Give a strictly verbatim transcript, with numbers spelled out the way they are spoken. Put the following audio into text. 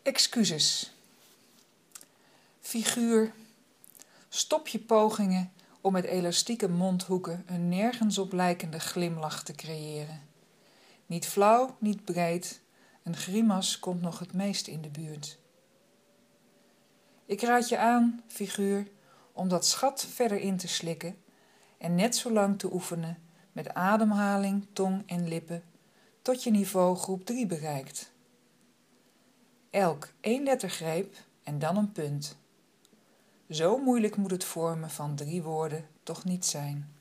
Excuses. Figuur. Stop je pogingen om met elastieke mondhoeken een nergens op lijkende glimlach te creëren. Niet flauw, niet breed, een grimas komt nog het meest in de buurt. Ik raad je aan, figuur, om dat schat verder in te slikken en net zo lang te oefenen met ademhaling, tong en lippen tot je niveau groep drie bereikt. Elk één lettergreep en dan een punt. Zo moeilijk moet het vormen van drie woorden toch niet zijn.